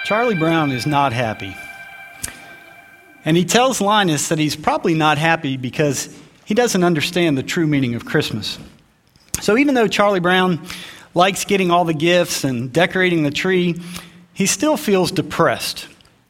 Charlie Brown is not happy. And he tells Linus that he's probably not happy because he doesn't understand the true meaning of Christmas. So even though Charlie Brown likes getting all the gifts and decorating the tree, he still feels depressed.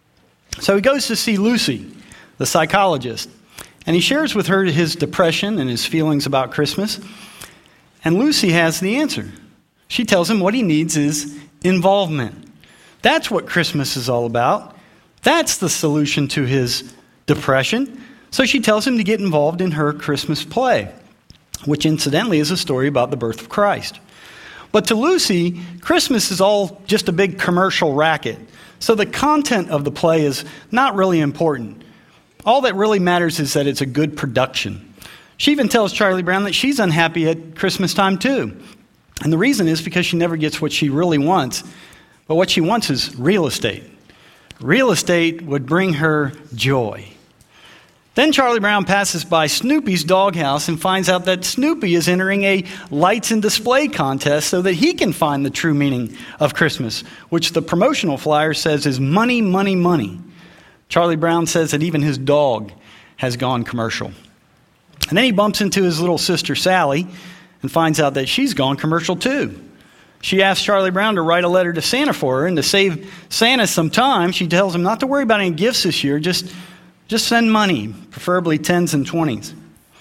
So he goes to see Lucy, the psychologist, and he shares with her his depression and his feelings about Christmas. And Lucy has the answer. She tells him what he needs is involvement. That's what Christmas is all about. That's the solution to his depression. So she tells him to get involved in her Christmas play, which incidentally is a story about the birth of Christ. But to Lucy, Christmas is all just a big commercial racket. So the content of the play is not really important. All that really matters is that it's a good production. She even tells Charlie Brown that she's unhappy at Christmas time too. And the reason is because she never gets what she really wants. But what she wants is real estate. Real estate would bring her joy. Then Charlie Brown passes by Snoopy's doghouse and finds out that Snoopy is entering a lights and display contest so that he can find the true meaning of Christmas, which the promotional flyer says is money, money, money. Charlie Brown says that even his dog has gone commercial. And then he bumps into his little sister Sally and finds out that she's gone commercial too. She asks Charlie Brown to write a letter to Santa for her, and to save Santa some time, she tells him not to worry about any gifts this year, just send money, preferably 10s and 20s.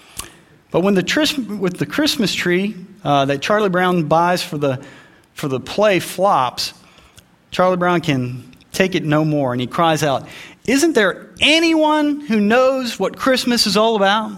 But with the Christmas tree that Charlie Brown buys for the play flops, Charlie Brown can take it no more, and he cries out, "Isn't there anyone who knows what Christmas is all about?"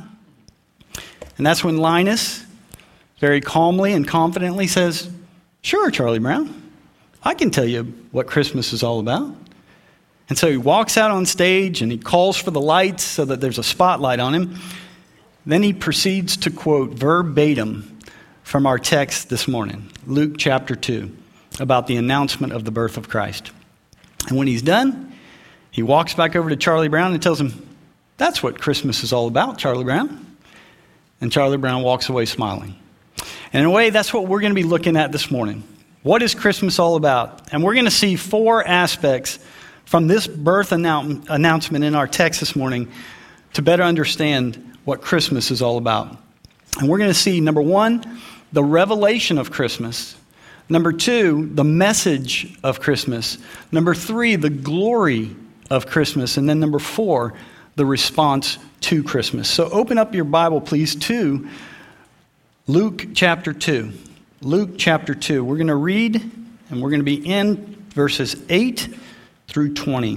And that's when Linus very calmly and confidently says, "Sure, Charlie Brown, I can tell you what Christmas is all about." And so he walks out on stage and he calls for the lights so that there's a spotlight on him. Then he proceeds to quote verbatim from our text this morning, Luke chapter 2, about the announcement of the birth of Christ. And when he's done, he walks back over to Charlie Brown and tells him, "That's what Christmas is all about, Charlie Brown." And Charlie Brown walks away smiling. And in a way, that's what we're going to be looking at this morning. What is Christmas all about? And we're going to see four aspects from this birth announcement in our text this morning to better understand what Christmas is all about. And we're going to see, number one, the revelation of Christmas. Number two, the message of Christmas. Number three, the glory of Christmas. And then number four, the response to Christmas. So open up your Bible, please, to Luke chapter 2. Luke chapter 2. We're going to read, and we're going to be in verses 8 through 20.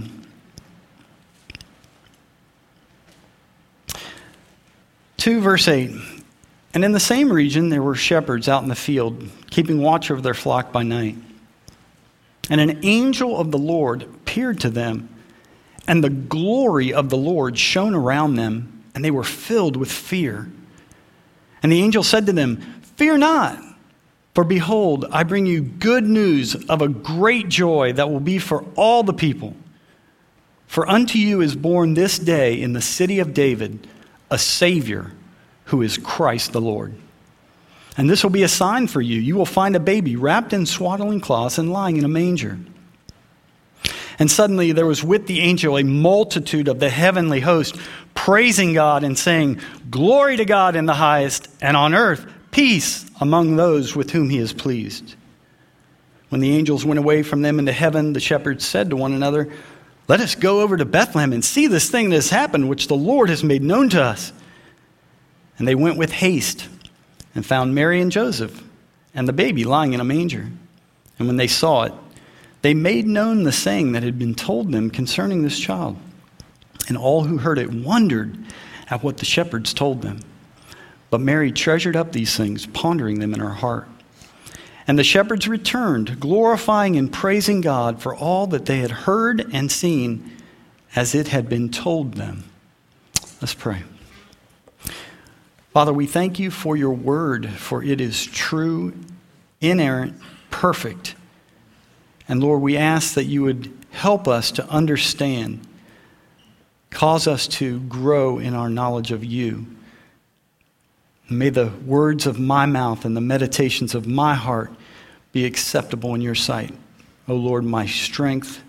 Verse 8. And in the same region there were shepherds out in the field, keeping watch over their flock by night. And an angel of the Lord appeared to them, and the glory of the Lord shone around them, and they were filled with fear. And the angel said to them, "Fear not, for behold, I bring you good news of a great joy that will be for all the people. For unto you is born this day in the city of David a Savior, who is Christ the Lord. And this will be a sign for you. You will find a baby wrapped in swaddling cloths and lying in a manger." And suddenly there was with the angel a multitude of the heavenly host, praising God and saying, "Glory to God in the highest, and on earth peace among those with whom he is pleased." When the angels went away from them into heaven, the shepherds said to one another, "Let us go over to Bethlehem and see this thing that has happened, which the Lord has made known to us." And they went with haste and found Mary and Joseph and the baby lying in a manger. And when they saw it, they made known the saying that had been told them concerning this child. And all who heard it wondered at what the shepherds told them. But Mary treasured up these things, pondering them in her heart. And the shepherds returned, glorifying and praising God for all that they had heard and seen as it had been told them. Let's pray. Father, we thank you for your word, for it is true, inerrant, perfect. And Lord, we ask that you would help us to understand, cause us to grow in our knowledge of you. May the words of my mouth and the meditations of my heart be acceptable in your sight. O Lord, my strength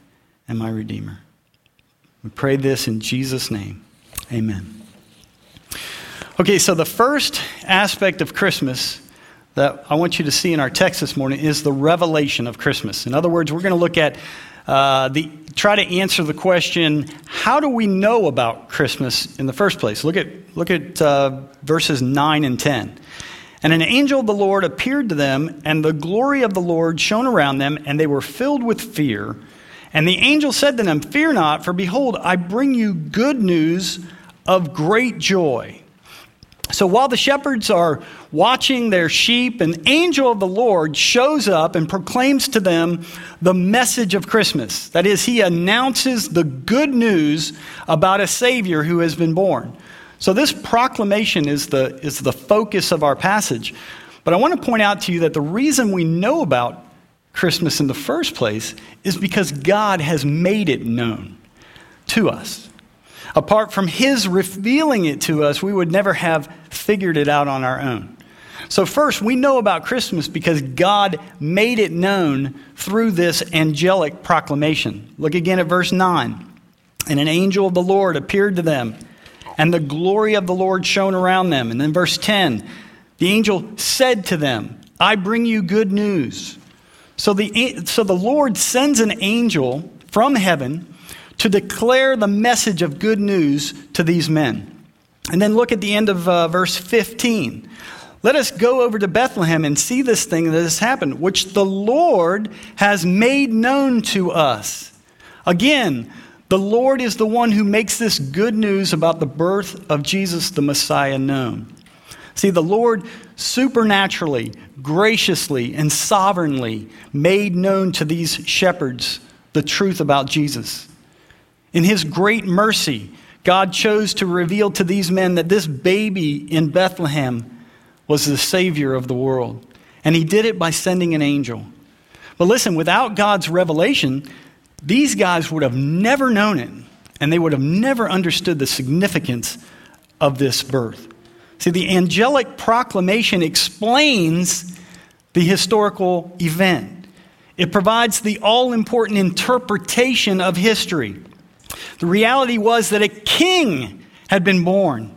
and my Redeemer. We pray this in Jesus' name. Amen. Okay, so the first aspect of Christmas that I want you to see in our text this morning is the revelation of Christmas. In other words, we're going to look at try to answer the question, how do we know about Christmas in the first place? Look at verses 9 and 10. And an angel of the Lord appeared to them, and the glory of the Lord shone around them, and they were filled with fear. And the angel said to them, "Fear not, for behold, I bring you good news of great joy." So while the shepherds are watching their sheep, an angel of the Lord shows up and proclaims to them the message of Christmas. That is, he announces the good news about a Savior who has been born. So this proclamation is the focus of our passage. But I want to point out to you that the reason we know about Christmas in the first place is because God has made it known to us. Apart from his revealing it to us, we would never have figured it out on our own. So first, we know about Christmas because God made it known through this angelic proclamation. Look again at verse 9. And an angel of the Lord appeared to them, and the glory of the Lord shone around them. And then verse 10, the angel said to them, "I bring you good news." So the Lord sends an angel from heaven to declare the message of good news to these men. And then look at the end of verse 15. Let us go over to Bethlehem and see this thing that has happened, which the Lord has made known to us. Again, the Lord is the one who makes this good news about the birth of Jesus the Messiah known. See, the Lord supernaturally, graciously, and sovereignly made known to these shepherds the truth about Jesus. In his great mercy, God chose to reveal to these men that this baby in Bethlehem was the Savior of the world. And he did it by sending an angel. But listen, without God's revelation, these guys would have never known it, and they would have never understood the significance of this birth. See, the angelic proclamation explains the historical event. It provides the all-important interpretation of history. The reality was that a king had been born.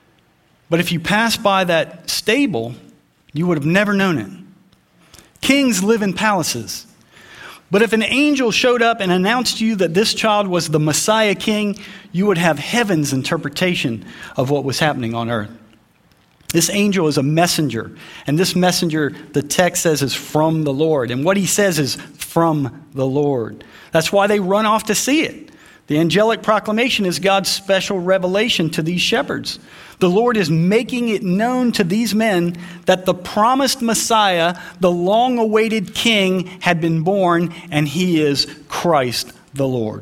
But if you passed by that stable, you would have never known it. Kings live in palaces. But if an angel showed up and announced to you that this child was the Messiah king, you would have heaven's interpretation of what was happening on earth. This angel is a messenger. And this messenger, the text says, is from the Lord. And what he says is from the Lord. That's why they run off to see it. The angelic proclamation is God's special revelation to these shepherds. The Lord is making it known to these men that the promised Messiah, the long-awaited King, had been born, and he is Christ the Lord.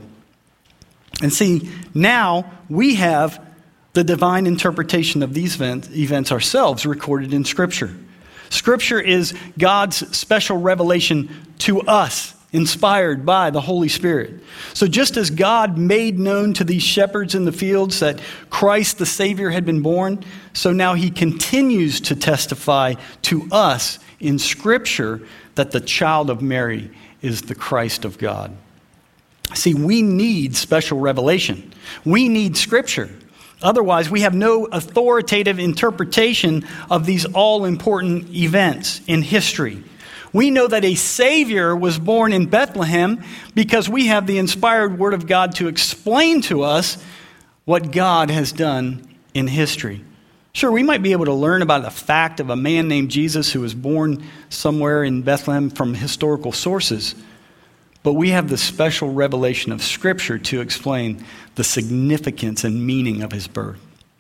And see, now we have the divine interpretation of these events ourselves recorded in Scripture. Scripture is God's special revelation to us, inspired by the Holy Spirit. So just as God made known to these shepherds in the fields that Christ the Savior had been born, so now he continues to testify to us in Scripture that the child of Mary is the Christ of God. See, we need special revelation. We need Scripture. Otherwise, we have no authoritative interpretation of these all-important events in history. We know that a Savior was born in Bethlehem because we have the inspired Word of God to explain to us what God has done in history. Sure, we might be able to learn about the fact of a man named Jesus who was born somewhere in Bethlehem from historical sources, but we have the special revelation of Scripture to explain the significance and meaning of his birth.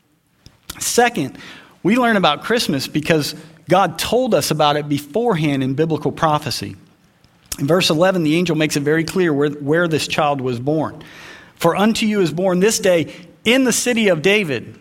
Second, we learn about Christmas because God told us about it beforehand in biblical prophecy. In verse 11, the angel makes it very clear where this child was born. For unto you is born this day in the city of David,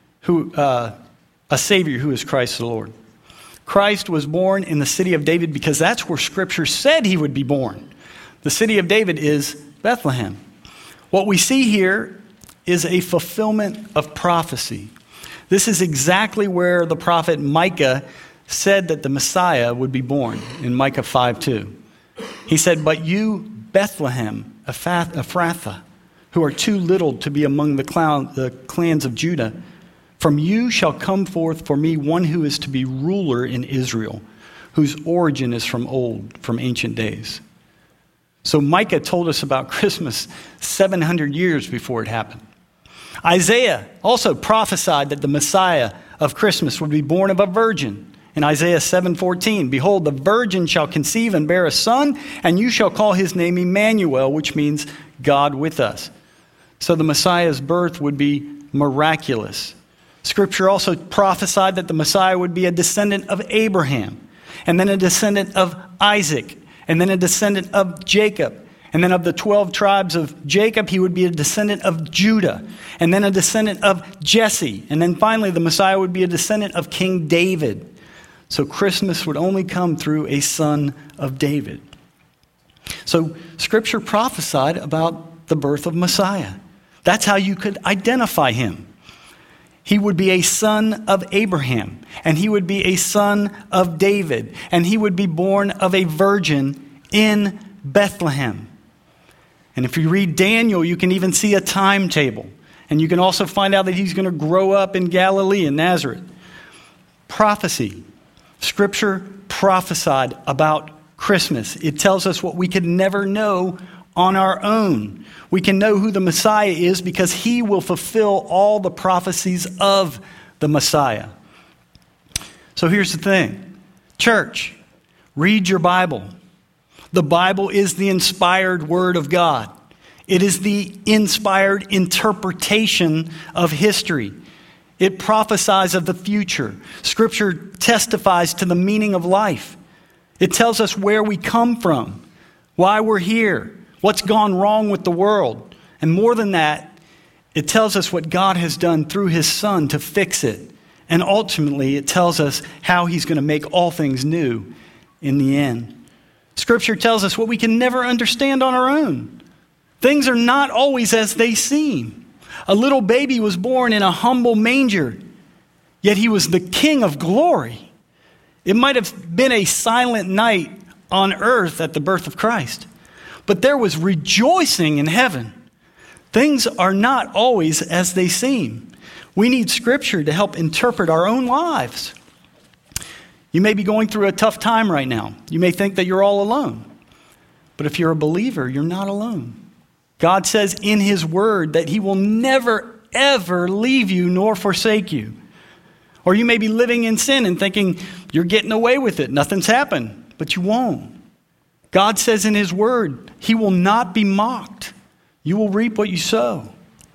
a Savior who is Christ the Lord. Christ was born in the city of David because that's where Scripture said he would be born. The city of David is Bethlehem. What we see here is a fulfillment of prophecy. This is exactly where the prophet Micah said that the Messiah would be born in Micah 5:2. He said, "But you, Bethlehem, Ephrathah, who are too little to be among the clans of Judah. From you shall come forth for me one who is to be ruler in Israel, whose origin is from old, from ancient days. So Micah told us about Christmas 700 years before it happened. Isaiah also prophesied that the Messiah of Christmas would be born of a virgin. In Isaiah 7:14, behold, the virgin shall conceive and bear a son, and you shall call his name Emmanuel, which means God with us. So the Messiah's birth would be miraculous. Scripture also prophesied that the Messiah would be a descendant of Abraham, and then a descendant of Isaac, and then a descendant of Jacob. And then of the 12 tribes of Jacob, he would be a descendant of Judah, and then a descendant of Jesse. And then finally, the Messiah would be a descendant of King David. So Christmas would only come through a son of David. So Scripture prophesied about the birth of Messiah. That's how you could identify him. He would be a son of Abraham, and he would be a son of David, and he would be born of a virgin in Bethlehem. And if you read Daniel, you can even see a timetable. And you can also find out that he's going to grow up in Galilee, in Nazareth. Prophecy. Scripture prophesied about Christmas. It tells us what we could never know on our own. We can know who the Messiah is because he will fulfill all the prophecies of the Messiah. So here's the thing. Church, read your Bible. The Bible is the inspired word of God. It is the inspired interpretation of history. It prophesies of the future. Scripture testifies to the meaning of life. It tells us where we come from, why we're here, what's gone wrong with the world. And more than that, it tells us what God has done through his Son to fix it. And ultimately, it tells us how he's going to make all things new in the end. Scripture tells us what we can never understand on our own. Things are not always as they seem. A little baby was born in a humble manger, yet he was the King of glory. It might have been a silent night on earth at the birth of Christ, but there was rejoicing in heaven. Things are not always as they seem. We need Scripture to help interpret our own lives. You may be going through a tough time right now. You may think that you're all alone. But if you're a believer, you're not alone. God says in his word that he will never, ever leave you nor forsake you. Or you may be living in sin and thinking you're getting away with it. Nothing's happened, but you won't. God says in his word, he will not be mocked. You will reap what you sow.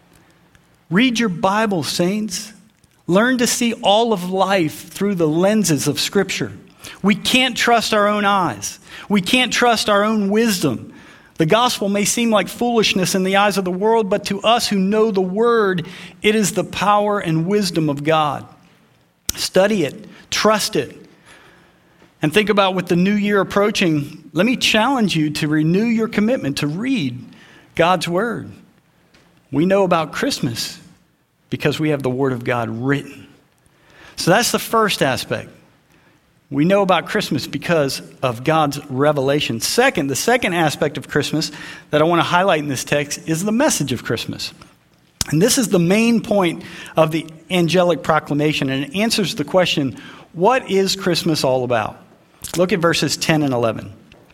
Read your Bible, saints. Learn to see all of life through the lenses of Scripture. We can't trust our own eyes. We can't trust our own wisdom. The gospel may seem like foolishness in the eyes of the world, but to us who know the Word, it is the power and wisdom of God. Study it. Trust it. And think about with the new year approaching, let me challenge you to renew your commitment to read God's Word. We know about Christmas because we have the Word of God written. So that's the first aspect. We know about Christmas because of God's revelation. Second, the second aspect of Christmas that I want to highlight in this text is the message of Christmas. And this is the main point of the angelic proclamation, and it answers the question, what is Christmas all about? Look at verses 10 and 11.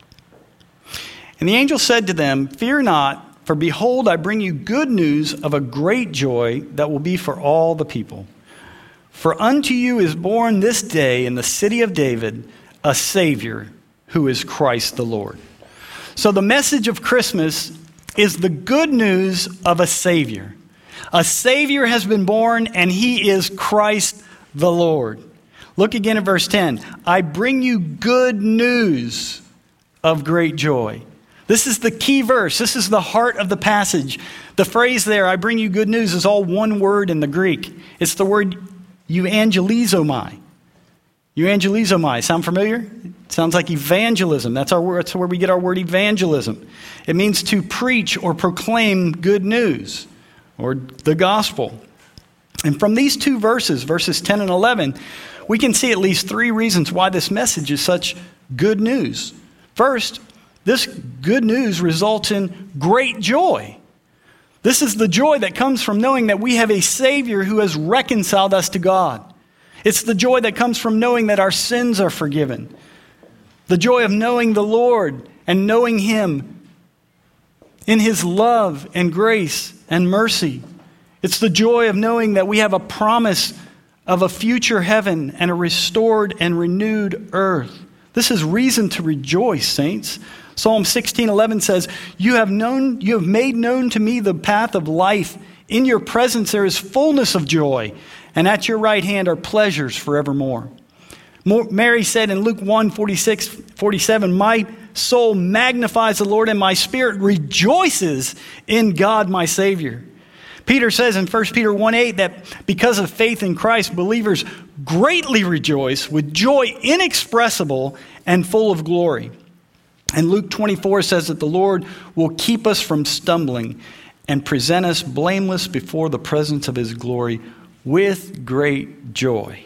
And the angel said to them, "Fear not, for behold, I bring you good news of a great joy that will be for all the people. For unto you is born this day in the city of David a Savior, who is Christ the Lord." So the message of Christmas is the good news of a Savior. A Savior has been born, and he is Christ the Lord. Look again at verse 10. I bring you good news of great joy. This is the key verse. This is the heart of the passage. The phrase there, I bring you good news, is all one word in the Greek. It's the word euangelizomai. Euangelizomai. Sound familiar? It sounds like evangelism. That's our word. That's where we get our word evangelism. It means to preach or proclaim good news or the gospel. And from these two verses, verses 10 and 11, we can see at least three reasons why this message is such good news. First, this good news results in great joy. This is the joy that comes from knowing that we have a Savior who has reconciled us to God. It's the joy that comes from knowing that our sins are forgiven. The joy of knowing the Lord and knowing Him in His love and grace and mercy. It's the joy of knowing that we have a promise of a future heaven and a restored and renewed earth. This is reason to rejoice, saints. Psalm 16:11 says, you have made known to me the path of life. In your presence there is fullness of joy, and at your right hand are pleasures forevermore. Mary said in Luke 1:46-47, my soul magnifies the Lord, and my spirit rejoices in God my Savior. Peter says in 1 Peter 1:8 that because of faith in Christ, believers greatly rejoice with joy inexpressible and full of glory. And Luke 24 says that the Lord will keep us from stumbling and present us blameless before the presence of His glory with great joy.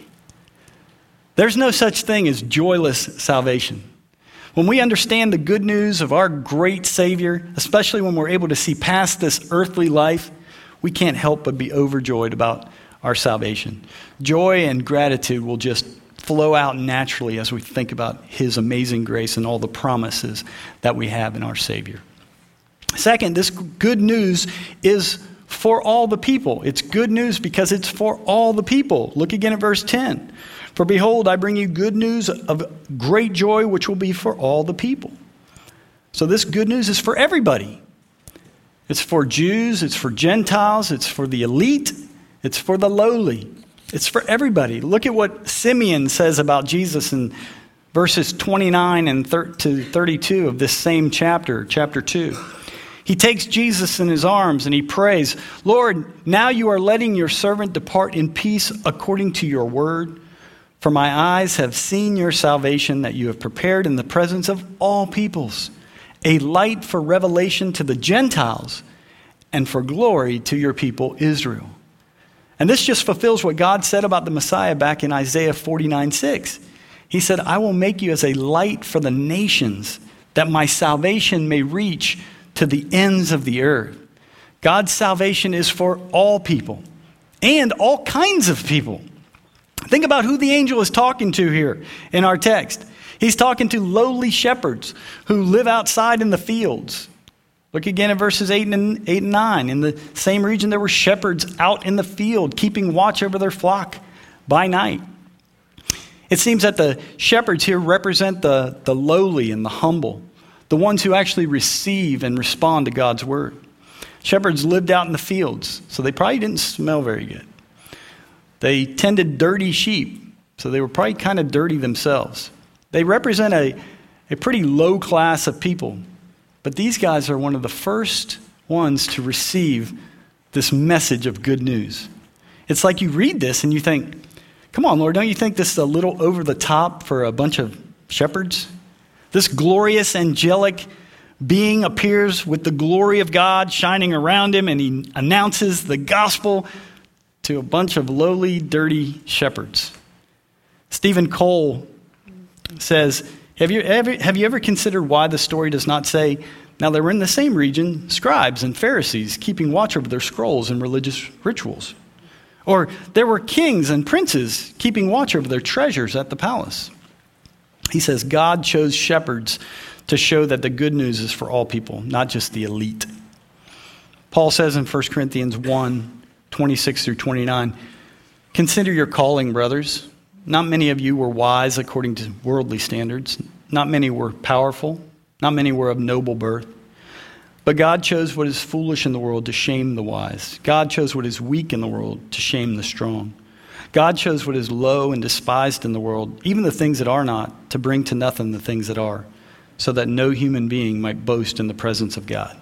There's no such thing as joyless salvation. When we understand the good news of our great Savior, especially when we're able to see past this earthly life, we can't help but be overjoyed about our salvation. Joy and gratitude will just flow out naturally as we think about His amazing grace and all the promises that we have in our Savior. Second, this good news is for all the people. It's good news because it's for all the people. Look again at verse 10. For behold, I bring you good news of great joy, which will be for all the people. So this good news is for everybody. It's for Jews, it's for Gentiles, it's for the elite, it's for the lowly. It's for everybody. Look at what Simeon says about Jesus in verses 29 to 32 of this same chapter 2. He takes Jesus in his arms and he prays, Lord, now you are letting your servant depart in peace according to your word. For my eyes have seen your salvation that you have prepared in the presence of all peoples, a light for revelation to the Gentiles and for glory to your people Israel. And this just fulfills what God said about the Messiah back in Isaiah 49:6. He said, I will make you as a light for the nations, that my salvation may reach to the ends of the earth. God's salvation is for all people and all kinds of people. Think about who the angel is talking to here in our text. He's talking to lowly shepherds who live outside in the fields. Look again at verses 8 and 9. In the same region, there were shepherds out in the field, keeping watch over their flock by night. It seems that the shepherds here represent the lowly and the humble, the ones who actually receive and respond to God's word. Shepherds lived out in the fields, so they probably didn't smell very good. They tended dirty sheep, so they were probably kind of dirty themselves. They represent a pretty low class of people. But these guys are one of the first ones to receive this message of good news. It's like you read this and you think, come on, Lord, don't you think this is a little over the top for a bunch of shepherds? This glorious angelic being appears with the glory of God shining around him, and he announces the gospel to a bunch of lowly, dirty shepherds. Stephen Cole says, Have you ever considered why the story does not say, now there were in the same region scribes and Pharisees keeping watch over their scrolls and religious rituals? Or there were kings and princes keeping watch over their treasures at the palace. He says God chose shepherds to show that the good news is for all people, not just the elite. Paul says in 1 Corinthians 1:26-29, consider your calling, brothers. Not many of you were wise according to worldly standards. Not many were powerful. Not many were of noble birth. But God chose what is foolish in the world to shame the wise. God chose what is weak in the world to shame the strong. God chose what is low and despised in the world, even the things that are not, to bring to nothing the things that are, so that no human being might boast in the presence of God.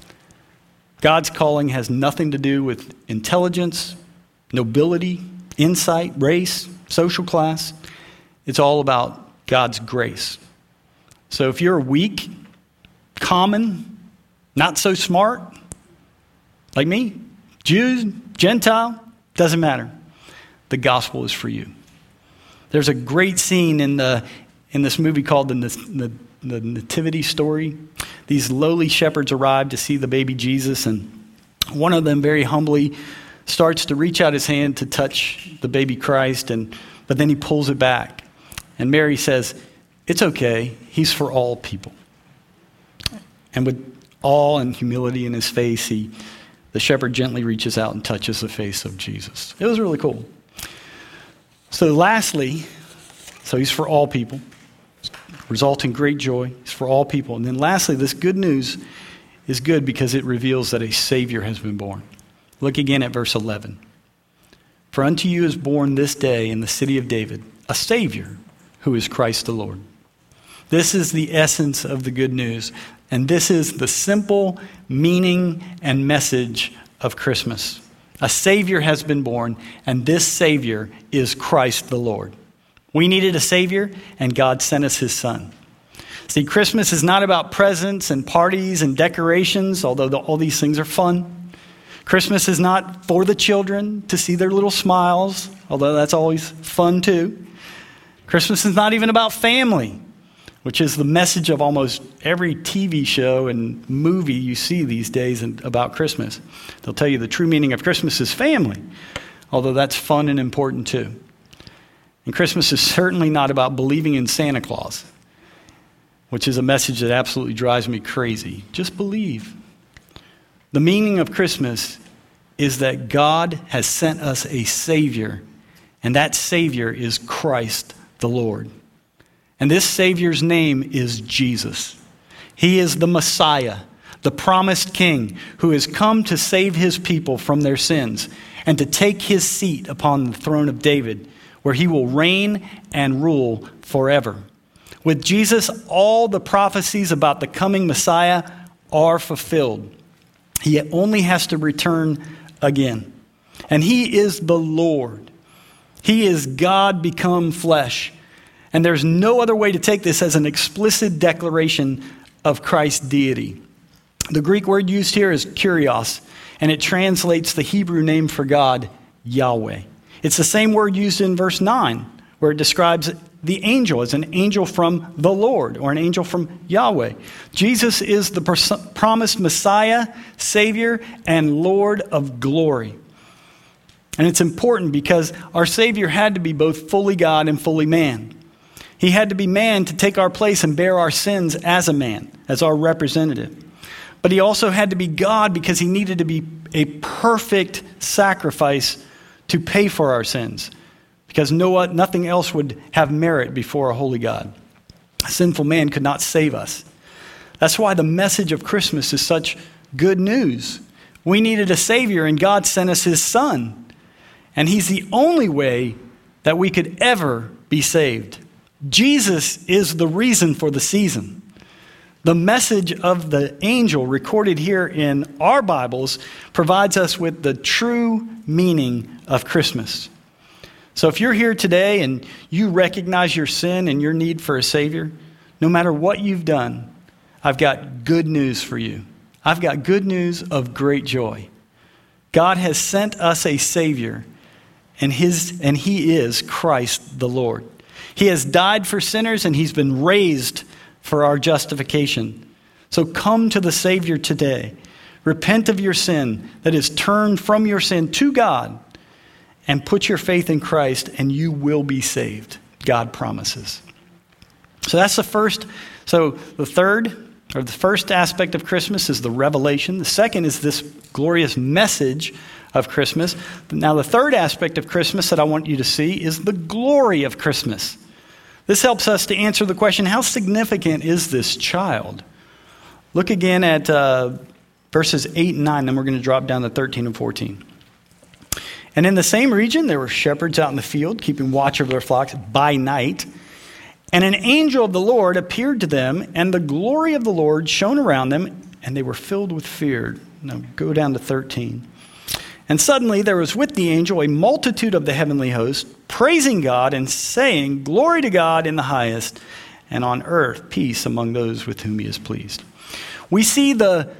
God's calling has nothing to do with intelligence, nobility, insight, race, social class. It's all about God's grace. So if you're weak, common, not so smart, like me, Jew, Gentile, doesn't matter. The gospel is for you. There's a great scene in the in this movie called the Nativity Story. These lowly shepherds arrive to see the baby Jesus, and one of them very humbly starts to reach out his hand to touch the baby Christ, but then he pulls it back. And Mary says, "It's okay, he's for all people." And with awe and humility in his face, the shepherd gently reaches out and touches the face of Jesus. It was really cool. So lastly, he's for all people, resulting great joy. He's for all people. And then lastly, this good news is good because it reveals that a Savior has been born. Look again at verse 11. "For unto you is born this day in the city of David a Savior, who is Christ the Lord." This is the essence of the good news. And this is the simple meaning and message of Christmas. A Savior has been born, and this Savior is Christ the Lord. We needed a Savior, and God sent us his Son. See, Christmas is not about presents and parties and decorations, although all these things are fun. Christmas is not for the children to see their little smiles, although that's always fun too. Christmas is not even about family, which is the message of almost every TV show and movie you see these days about Christmas. They'll tell you the true meaning of Christmas is family, although that's fun and important too. And Christmas is certainly not about believing in Santa Claus, which is a message that absolutely drives me crazy. Just believe. The meaning of Christmas is that God has sent us a Savior, and that Savior is Christ the Lord. And this Savior's name is Jesus. He is the Messiah, the promised King, who has come to save his people from their sins and to take his seat upon the throne of David, where he will reign and rule forever. With Jesus, all the prophecies about the coming Messiah are fulfilled. He only has to return again. And he is the Lord. He is God become flesh. And there's no other way to take this as an explicit declaration of Christ's deity. The Greek word used here is kurios, and it translates the Hebrew name for God, Yahweh. It's the same word used in verse 9, where it describes the angel as an angel from the Lord, or an angel from Yahweh. Jesus is the promised Messiah, Savior, and Lord of glory. And it's important because our Savior had to be both fully God and fully man. He had to be man to take our place and bear our sins as a man, as our representative. But he also had to be God because he needed to be a perfect sacrifice to pay for our sins, because nothing else would have merit before a holy God. A sinful man could not save us. That's why the message of Christmas is such good news. We needed a Savior, and God sent us his Son. And he's the only way that we could ever be saved. Jesus is the reason for the season. The message of the angel recorded here in our Bibles provides us with the true meaning of Christmas. So if you're here today and you recognize your sin and your need for a Savior, no matter what you've done, I've got good news for you. I've got good news of great joy. God has sent us a Savior, and he is Christ the Lord. He has died for sinners, and he's been raised for our justification. So come to the Savior today. Repent of your sin, that is, turn from your sin to God, and put your faith in Christ, and you will be saved. God promises. So that's the first. So the first aspect of Christmas is the revelation. The second is this glorious message of Christmas. Now the third aspect of Christmas that I want you to see is the glory of Christmas. This helps us to answer the question, how significant is this child? Look again at verses 8 and 9, then we're going to drop down to 13 and 14. And in the same region, there were shepherds out in the field, keeping watch over their flocks by night. And an angel of the Lord appeared to them, and the glory of the Lord shone around them, and they were filled with fear. Now go down to 13. And suddenly there was with the angel a multitude of the heavenly host, praising God and saying, "Glory to God in the highest, and on earth peace among those with whom he is pleased." We see the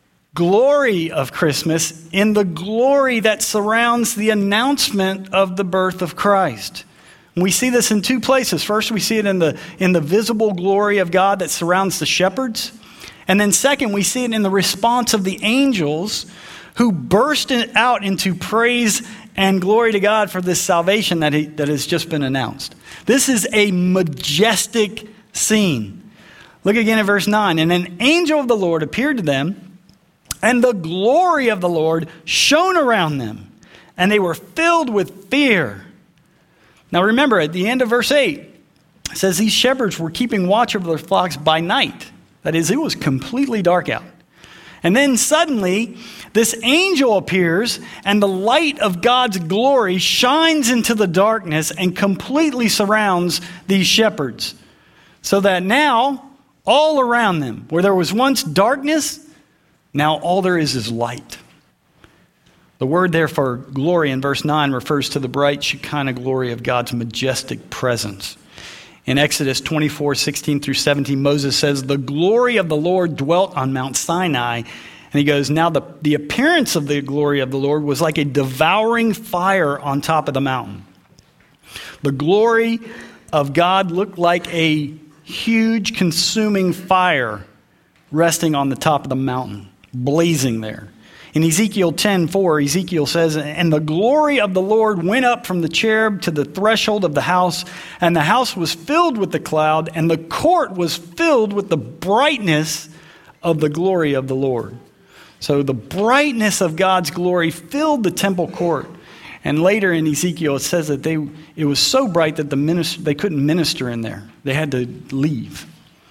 glory of Christmas in the glory that surrounds the announcement of the birth of Christ. We see this in two places. First, we see it in the visible glory of God that surrounds the shepherds. And then second, we see it in the response of the angels who burst out into praise and glory to God for this salvation that has just been announced. This is a majestic scene. Look again at verse 9. And an angel of the Lord appeared to them, and the glory of the Lord shone around them, and they were filled with fear. Now remember, at the end of verse 8, it says these shepherds were keeping watch over their flocks by night. That is, it was completely dark out. And then suddenly, this angel appears, and the light of God's glory shines into the darkness and completely surrounds these shepherds. So that now, all around them, where there was once darkness, now all there is light. The word there for glory in verse 9 refers to the bright Shekinah glory of God's majestic presence. In Exodus 24:16 through 17, Moses says, the glory of the Lord dwelt on Mount Sinai. And he goes, now the appearance of the glory of the Lord was like a devouring fire on top of the mountain. The glory of God looked like a huge consuming fire resting on the top of the mountain, blazing there. In Ezekiel 10:4, Ezekiel says, and the glory of the Lord went up from the cherub to the threshold of the house, and the house was filled with the cloud, and the court was filled with the brightness of the glory of the Lord. So the brightness of God's glory filled the temple court. And later in Ezekiel, it says that it was so bright that they couldn't minister in there. They had to leave.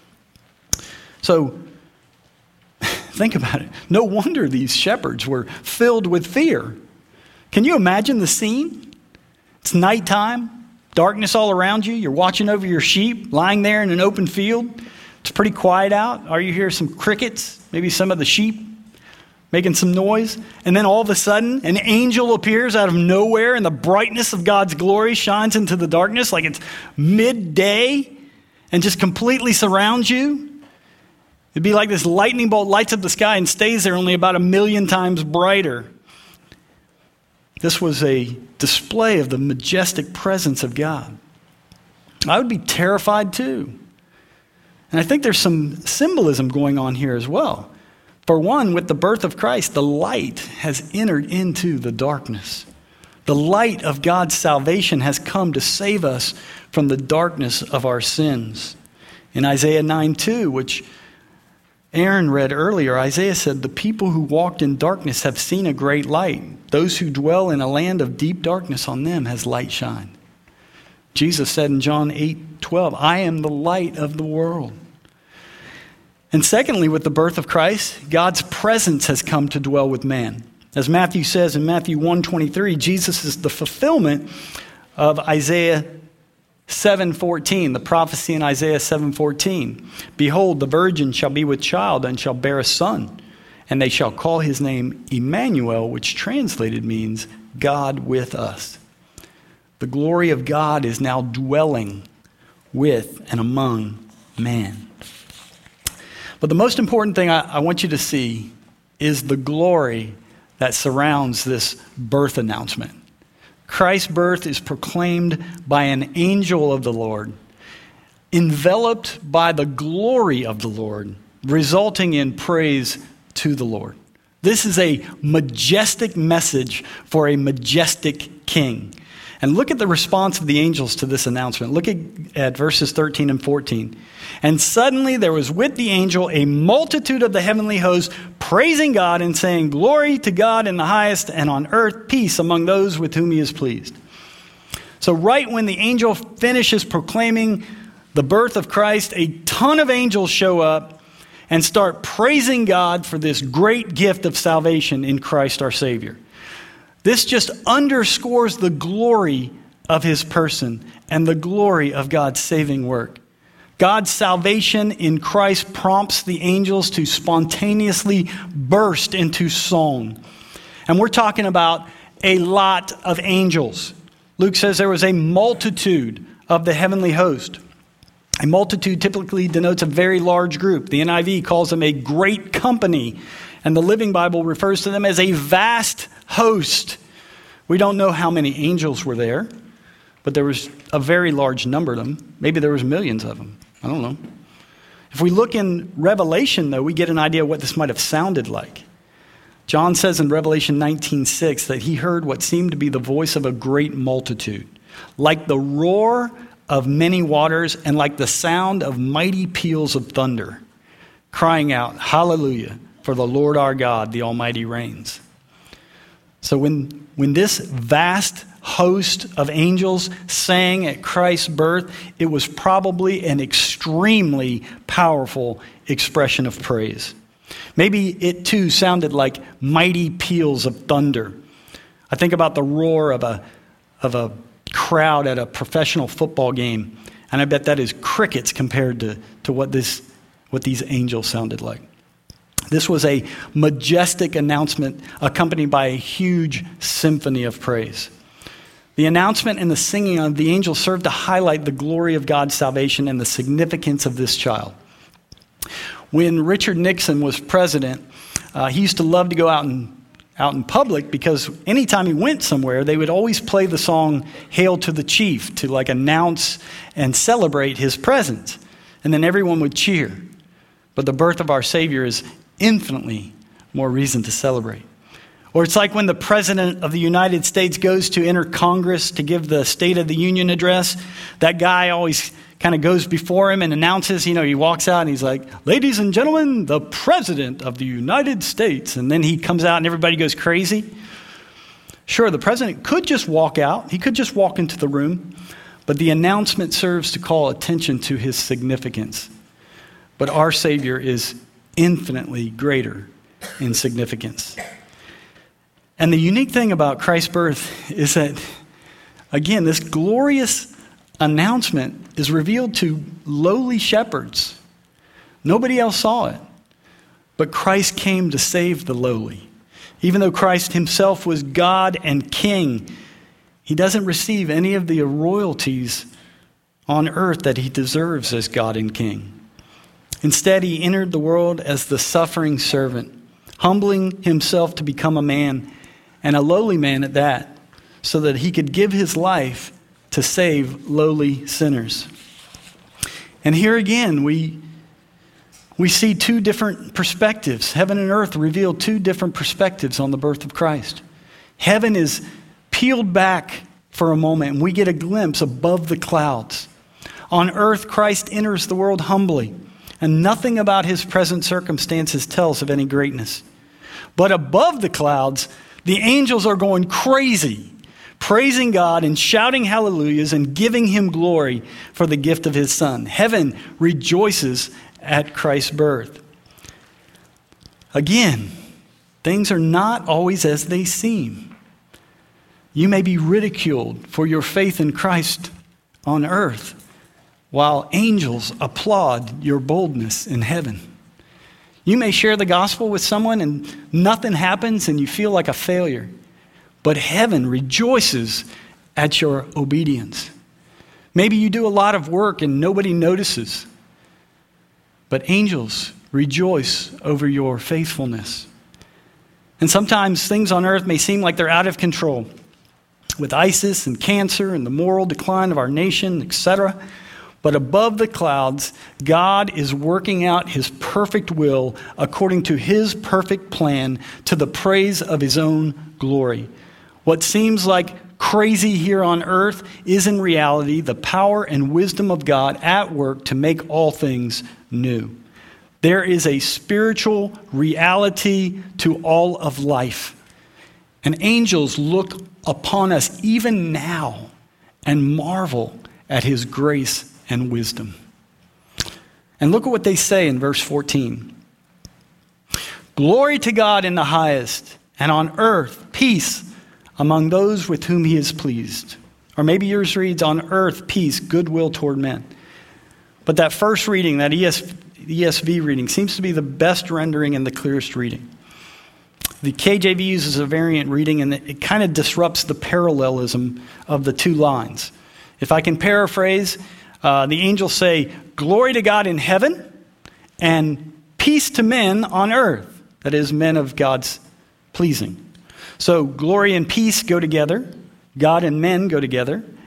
So think about it. No wonder these shepherds were filled with fear. Can you imagine the scene? It's nighttime, darkness all around you. You're watching over your sheep, lying there in an open field. It's pretty quiet out. Or you hear some crickets, maybe some of the sheep making some noise. And then all of a sudden, an angel appears out of nowhere, and the brightness of God's glory shines into the darkness like it's midday and just completely surrounds you. It'd be like this lightning bolt lights up the sky and stays there only about 1,000,000 times brighter. This was a display of the majestic presence of God. I would be terrified too. And I think there's some symbolism going on here as well. For one, with the birth of Christ, the light has entered into the darkness. The light of God's salvation has come to save us from the darkness of our sins. In Isaiah 9:2, which Aaron read earlier, Isaiah said, the people who walked in darkness have seen a great light. Those who dwell in a land of deep darkness, on them has light shined. Jesus said in John 8:12, I am the light of the world. And secondly, with the birth of Christ, God's presence has come to dwell with man. As Matthew says in Matthew 1:23, Jesus is the fulfillment of Isaiah 7:14, the prophecy in Isaiah 7:14. Behold, the virgin shall be with child and shall bear a son, and they shall call his name Emmanuel, which translated means God with us. The glory of God is now dwelling with and among man. But the most important thing I want you to see is the glory that surrounds this birth announcement. Christ's birth is proclaimed by an angel of the Lord, enveloped by the glory of the Lord, resulting in praise to the Lord. This is a majestic message for a majestic king. And look at the response of the angels to this announcement. Look at verses 13 and 14. And suddenly there was with the angel a multitude of the heavenly hosts praising God and saying, glory to God in the highest, and on earth peace among those with whom he is pleased. So right when the angel finishes proclaiming the birth of Christ, a ton of angels show up and start praising God for this great gift of salvation in Christ our Savior. This just underscores the glory of his person and the glory of God's saving work. God's salvation in Christ prompts the angels to spontaneously burst into song. And we're talking about a lot of angels. Luke says there was a multitude of the heavenly host. A multitude typically denotes a very large group. The NIV calls them a great company, and the Living Bible refers to them as a vast host. We don't know how many angels were there. but there was a very large number of them. Maybe there was millions of them. I don't know. If we look in Revelation, though, we get an idea of what this might have sounded like. John says in Revelation 19:6 that he heard what seemed to be the voice of a great multitude, like the roar of many waters and like the sound of mighty peals of thunder, crying out, "Hallelujah, for the Lord our God, the Almighty reigns." So when this vast host of angels sang at Christ's birth, it was probably an extremely powerful expression of praise. Maybe it too sounded like mighty peals of thunder. I think about the roar of a crowd at a professional football game, and I bet that is crickets compared to what these angels sounded like. This was a majestic announcement accompanied by a huge symphony of praise. The announcement and the singing of the angels served to highlight the glory of God's salvation and the significance of this child. When Richard Nixon was president, he used to love to go out in public because anytime he went somewhere, they would always play the song "Hail to the Chief" to announce and celebrate his presence. And then everyone would cheer. But the birth of our Savior is infinitely more reason to celebrate. Or it's like when the President of the United States goes to enter Congress to give the State of the Union address, that guy always kind of goes before him and announces, he walks out and he's like, "Ladies and gentlemen, the President of the United States." And then he comes out and everybody goes crazy. Sure, the President could just walk out. He could just walk into the room. But the announcement serves to call attention to his significance. But our Savior is infinitely greater in significance. And the unique thing about Christ's birth is that, again, this glorious announcement is revealed to lowly shepherds. Nobody else saw it, but Christ came to save the lowly. Even though Christ himself was God and King, he doesn't receive any of the royalties on earth that he deserves as God and King. Instead, he entered the world as the suffering servant, humbling himself to become a man, and a lowly man at that, so that he could give his life to save lowly sinners. And here again, we see two different perspectives. Heaven and earth reveal two different perspectives on the birth of Christ. Heaven is peeled back for a moment, and we get a glimpse above the clouds. On earth, Christ enters the world humbly, and nothing about his present circumstances tells of any greatness. But above the clouds, the angels are going crazy, praising God and shouting hallelujahs and giving him glory for the gift of his Son. Heaven rejoices at Christ's birth. Again, things are not always as they seem. You may be ridiculed for your faith in Christ on earth, while angels applaud your boldness in heaven. You may share the gospel with someone and nothing happens and you feel like a failure. But heaven rejoices at your obedience. Maybe you do a lot of work and nobody notices. But angels rejoice over your faithfulness. And sometimes things on earth may seem like they're out of control. With ISIS and cancer and the moral decline of our nation, etc. But above the clouds, God is working out his perfect will according to his perfect plan to the praise of his own glory. What seems like crazy here on earth is in reality the power and wisdom of God at work to make all things new. There is a spiritual reality to all of life. And angels look upon us even now and marvel at his grace and wisdom. And look at what they say in verse 14. "Glory to God in the highest, and on earth peace among those with whom he is pleased." Or maybe yours reads, "On earth peace, goodwill toward men." But that first reading, that ESV reading, seems to be the best rendering and the clearest reading. The KJV uses a variant reading, and it kind of disrupts the parallelism of the two lines. If I can paraphrase, the angels say, "Glory to God in heaven and peace to men on earth." That is, men of God's pleasing. So glory and peace go together. God and men go together.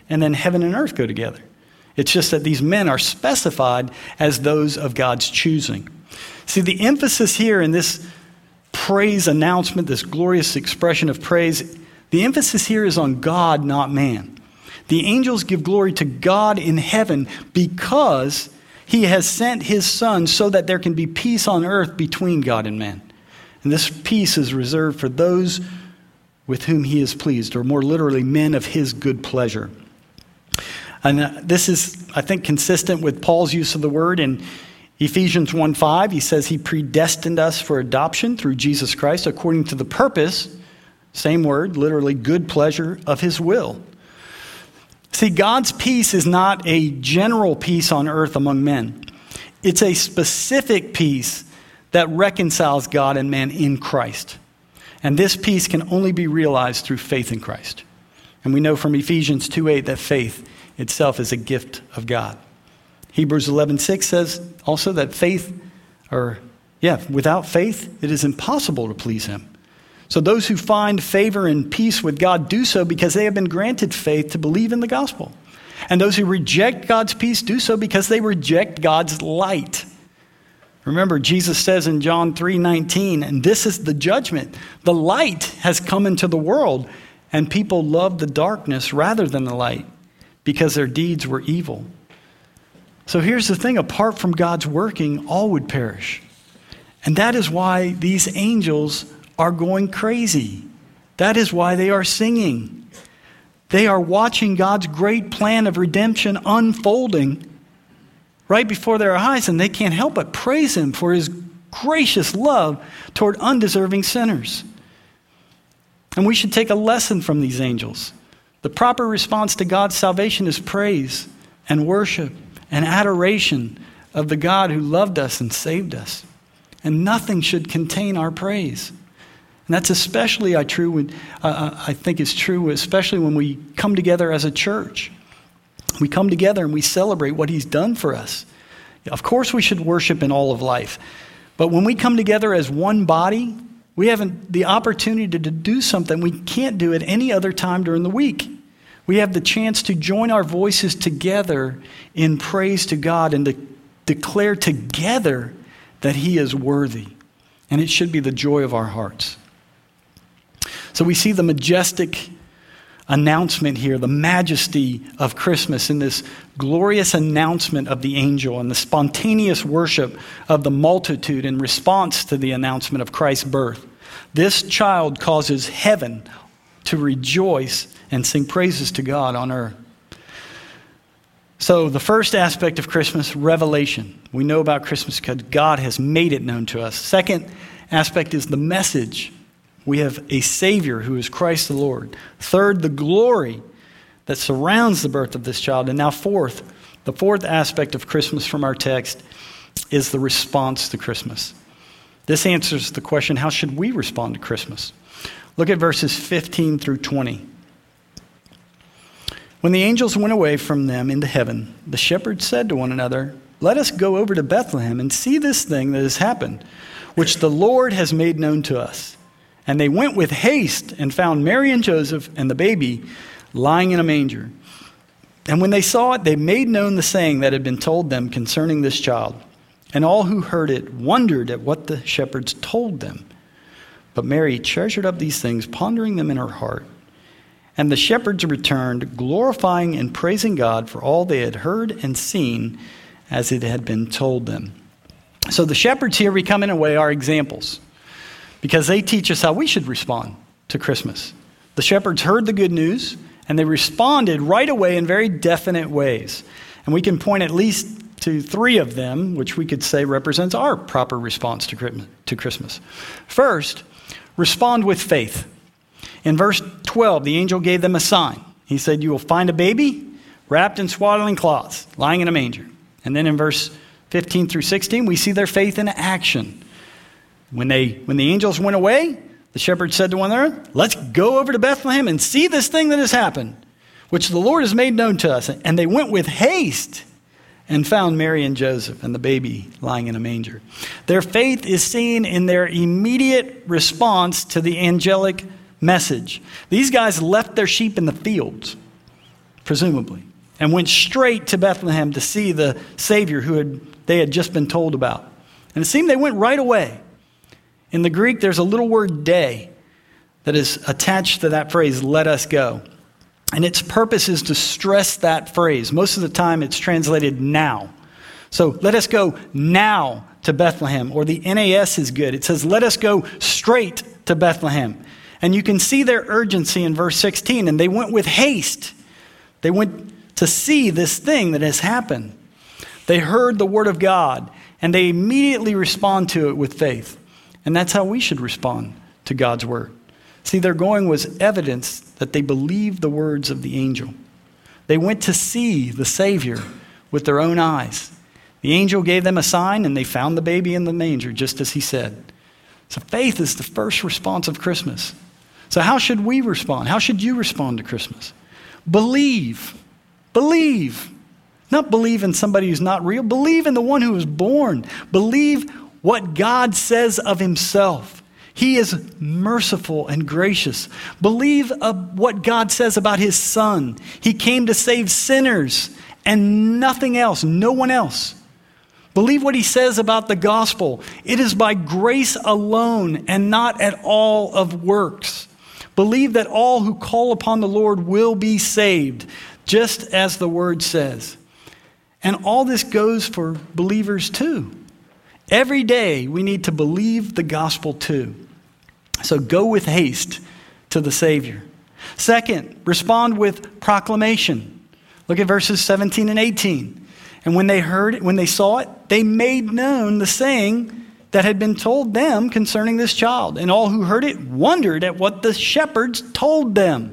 and then heaven and earth go together. It's just that these men are specified as those of God's choosing. See, the emphasis here in this praise announcement, this glorious expression of praise, the emphasis here is on God, not man. The angels give glory to God in heaven because he has sent his Son so that there can be peace on earth between God and man. And this peace is reserved for those with whom he is pleased, or more literally, men of his good pleasure. And this is, I think, consistent with Paul's use of the word in Ephesians 1:5. He says he predestined us for adoption through Jesus Christ according to the purpose, same word, literally good pleasure of his will. See, God's peace is not a general peace on earth among men. It's a specific peace that reconciles God and man in Christ. And this peace can only be realized through faith in Christ. And we know from Ephesians 2:8 that faith itself is a gift of God. Hebrews 11:6 says also that without faith, it is impossible to please him. So those who find favor and peace with God do so because they have been granted faith to believe in the gospel. And those who reject God's peace do so because they reject God's light. Remember, Jesus says in John 3:19, and this is the judgment. The light has come into the world, and people love the darkness rather than the light because their deeds were evil. So here's the thing, apart from God's working, all would perish. And that is why these angels are going crazy. That is why they are singing. They are watching God's great plan of redemption unfolding right before their eyes, and they can't help but praise him for his gracious love toward undeserving sinners. And we should take a lesson from these angels. The proper response to God's salvation is praise and worship and adoration of the God who loved us and saved us. And nothing should contain our praise. And that's especially I think it's true, especially when we come together as a church. We come together and we celebrate what he's done for us. Of course, we should worship in all of life. But when we come together as one body, we have the opportunity to do something we can't do at any other time during the week. We have the chance to join our voices together in praise to God and to declare together that he is worthy. And it should be the joy of our hearts. So we see the majestic announcement here, the majesty of Christmas in this glorious announcement of the angel and the spontaneous worship of the multitude in response to the announcement of Christ's birth. This child causes heaven to rejoice and sing praises to God on earth. So the first aspect of Christmas, revelation. We know about Christmas because God has made it known to us. Second aspect is the message. We have a Savior who is Christ the Lord. Third, the glory that surrounds the birth of this child. And now the fourth aspect of Christmas from our text is the response to Christmas. This answers the question, how should we respond to Christmas? Look at verses 15 through 20. When the angels went away from them into heaven, the shepherds said to one another, "Let us go over to Bethlehem and see this thing that has happened, which the Lord has made known to us." And they went with haste and found Mary and Joseph and the baby lying in a manger. And when they saw it, they made known the saying that had been told them concerning this child. And all who heard it wondered at what the shepherds told them. But Mary treasured up these things, pondering them in her heart. And the shepherds returned, glorifying and praising God for all they had heard and seen as it had been told them. So the shepherds here, we come in a way, are examples, because they teach us how we should respond to Christmas. The shepherds heard the good news, and they responded right away in very definite ways. And we can point at least to three of them, which we could say represents our proper response to Christmas. First, respond with faith. In verse 12, the angel gave them a sign. He said, "You will find a baby wrapped in swaddling cloths, lying in a manger." And then in verse 15 through 16, we see their faith in action. When the angels went away, the shepherds said to one another, "Let's go over to Bethlehem and see this thing that has happened, which the Lord has made known to us." And they went with haste and found Mary and Joseph and the baby lying in a manger. Their faith is seen in their immediate response to the angelic message. These guys left their sheep in the fields. presumably, and went straight to Bethlehem to see the Savior they had just been told about. And it seemed they went right away. In the Greek, there's a little word "day" that is attached to that phrase, "let us go." And its purpose is to stress that phrase. Most of the time it's translated "now." So let us go now to Bethlehem, or the NAS is good. It says, let us go straight to Bethlehem. And you can see their urgency in verse 16. And they went with haste. They went to see this thing that has happened. They heard the word of God, and they immediately respond to it with faith. And that's how we should respond to God's word. See, their going was evidence that they believed the words of the angel. They went to see the Savior with their own eyes. The angel gave them a sign, and they found the baby in the manger, just as he said. So faith is the first response of Christmas. So how should we respond? How should you respond to Christmas? Believe. Believe. Not believe in somebody who's not real. Believe in the one who was born. Believe what God says of himself. He is merciful and gracious. Believe what God says about his son. He came to save sinners and nothing else, no one else. Believe what he says about the gospel. It is by grace alone and not at all of works. Believe that all who call upon the Lord will be saved, just as the word says. And all this goes for believers too. Every day we need to believe the gospel too. So go with haste to the Savior. Second, respond with proclamation. Look at verses 17 and 18. And when they heard it, when they saw it, they made known the saying that had been told them concerning this child. And all who heard it wondered at what the shepherds told them.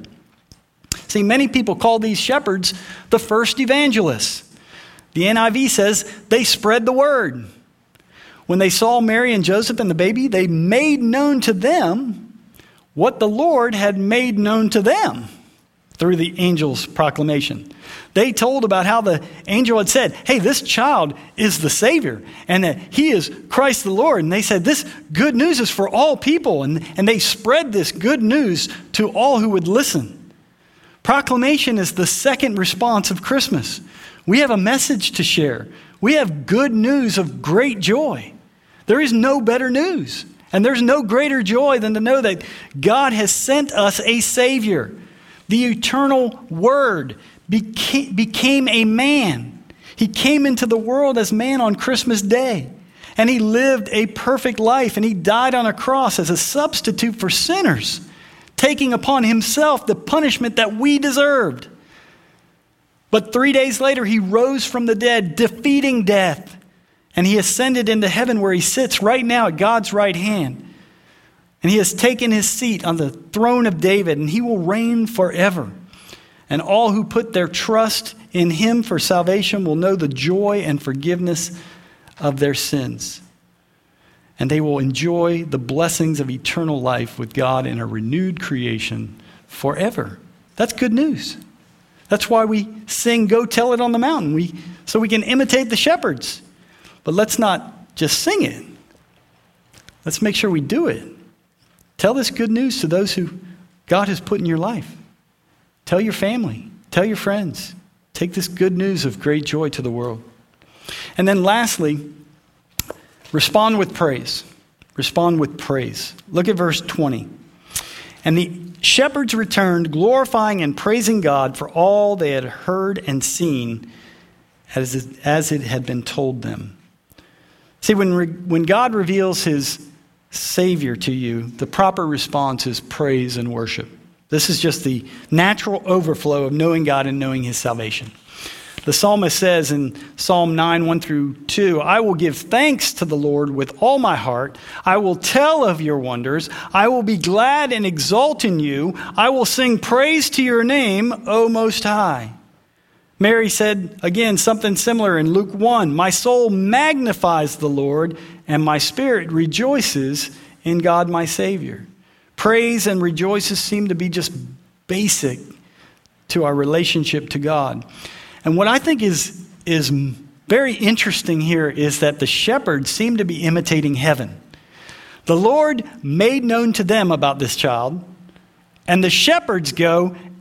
See, many people call these shepherds the first evangelists. The NIV says they spread the word. When they saw Mary and Joseph and the baby, they made known to them what the Lord had made known to them through the angel's proclamation. They told about how the angel had said, hey, this child is the Savior and that he is Christ the Lord. And they said, this good news is for all people. And they spread this good news to all who would listen. Proclamation is the second response of Christmas. We have a message to share. We have good news of great joy. There is no better news. And there's no greater joy than to know that God has sent us a Savior. The eternal Word became a man. He came into the world as man on Christmas Day. And he lived a perfect life. And he died on a cross as a substitute for sinners, taking upon himself the punishment that we deserved. But 3 days later, he rose from the dead, defeating death. And he ascended into heaven where he sits right now at God's right hand. And he has taken his seat on the throne of David, and he will reign forever. And all who put their trust in him for salvation will know the joy and forgiveness of their sins. And they will enjoy the blessings of eternal life with God in a renewed creation forever. That's good news. That's why we sing, "Go Tell It on the Mountain," so we can imitate the shepherds. But let's not just sing it. Let's make sure we do it. Tell this good news to those who God has put in your life. Tell your family. Tell your friends. Take this good news of great joy to the world. And then lastly, respond with praise. Respond with praise. Look at verse 20. And the shepherds returned, glorifying and praising God for all they had heard and seen as it had been told them. See, when God reveals his Savior to you, the proper response is praise and worship. This is just the natural overflow of knowing God and knowing his salvation. The psalmist says in Psalm 9, 1-2, I will give thanks to the Lord with all my heart. I will tell of your wonders. I will be glad and exult in you. I will sing praise to your name, O Most High. Mary said, again, something similar in Luke 1. My soul magnifies the Lord, and my spirit rejoices in God my Savior. Praise and rejoices seem to be just basic to our relationship to God. And what I think is very interesting here is that the shepherds seem to be imitating heaven. The Lord made known to them about this child, and the shepherds go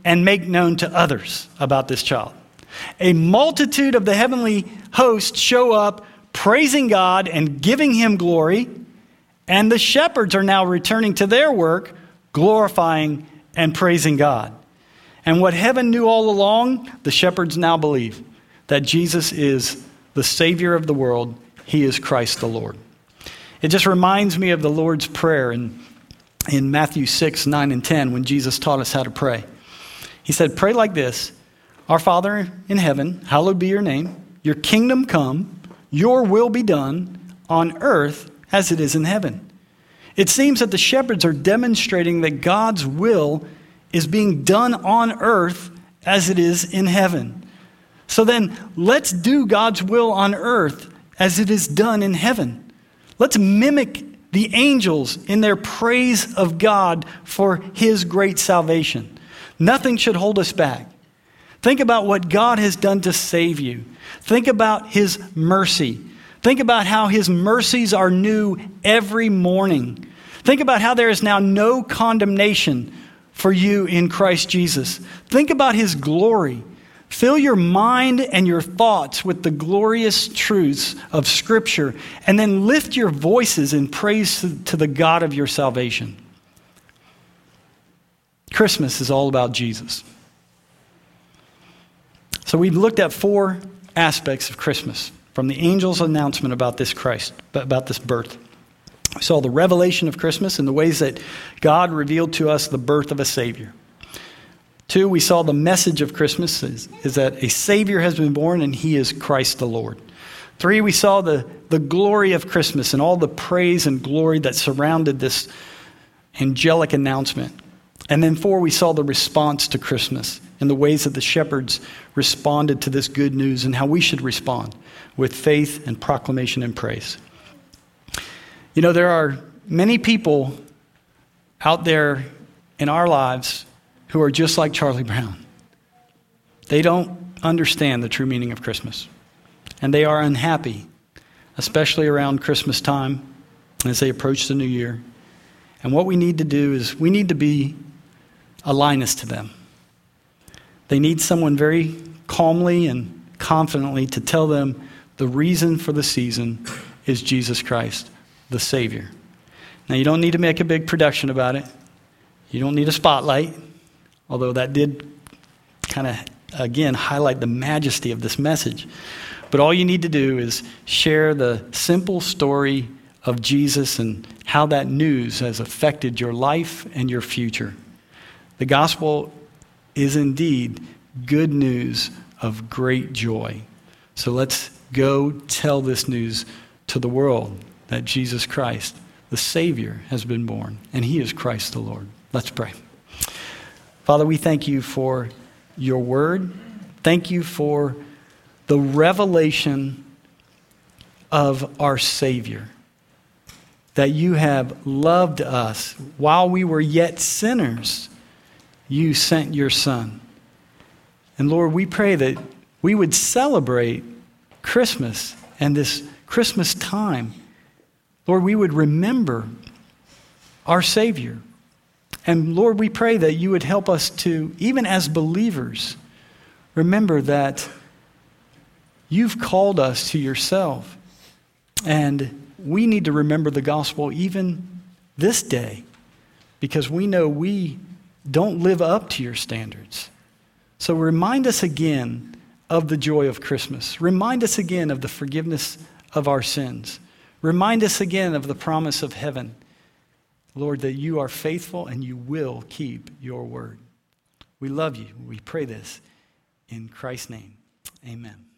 and make known to others about this child. A multitude of the heavenly hosts show up praising God and giving him glory, and the shepherds are now returning to their work, glorifying and praising God. And what heaven knew all along, the shepherds now believe, that Jesus is the Savior of the world. He is Christ the Lord. It just reminds me of the Lord's Prayer in Matthew 6, 9, and 10, when Jesus taught us how to pray. He said, pray like this: Our Father in heaven, hallowed be your name. Your kingdom come, your will be done on earth as it is in heaven. It seems that the shepherds are demonstrating that God's will is being done on earth as it is in heaven. So then, let's do God's will on earth as it is done in heaven. Let's mimic the angels in their praise of God for his great salvation. Nothing should hold us back. Think about what God has done to save you. Think about his mercy. Think about how his mercies are new every morning. Think about how there is now no condemnation for you in Christ Jesus. Think about his glory. Fill your mind and your thoughts with the glorious truths of Scripture, and then lift your voices in praise to the God of your salvation. Christmas is all about Jesus. So we've looked at 4 aspects of Christmas from the angel's announcement about this Christ, about this birth. We saw the revelation of Christmas in the ways that God revealed to us the birth of a Savior. 2, we saw the message of Christmas is that a Savior has been born and he is Christ the Lord. 3, we saw the glory of Christmas and all the praise and glory that surrounded this angelic announcement. And then 4, we saw the response to Christmas and the ways that the shepherds responded to this good news and how we should respond with faith and proclamation and praise. You know, there are many people out there in our lives who are just like Charlie Brown. They don't understand the true meaning of Christmas. And they are unhappy, especially around Christmas time as they approach the new year. And what we need to do is we need to be a Linus to them. They need someone very calmly and confidently to tell them the reason for the season is Jesus Christ, the Savior. Now, you don't need to make a big production about it. You don't need a spotlight, although that did kind of, again, highlight the majesty of this message. But all you need to do is share the simple story of Jesus and how that news has affected your life and your future. The gospel is indeed good news of great joy. So let's go tell this news to the world that Jesus Christ, the Savior, has been born, and he is Christ the Lord. Let's pray. Father, we thank you for your word. Thank you for the revelation of our Savior, that you have loved us while we were yet sinners. You sent your Son. And Lord, we pray that we would celebrate Christmas and this Christmas time. Lord, we would remember our Savior. And Lord, we pray that you would help us to, even as believers, remember that you've called us to yourself. And we need to remember the gospel even this day, because we know we don't live up to your standards. So remind us again of the joy of Christmas. Remind us again of the forgiveness of our sins. Remind us again of the promise of heaven. Lord, that you are faithful and you will keep your word. We love you. We pray this in Christ's name. Amen.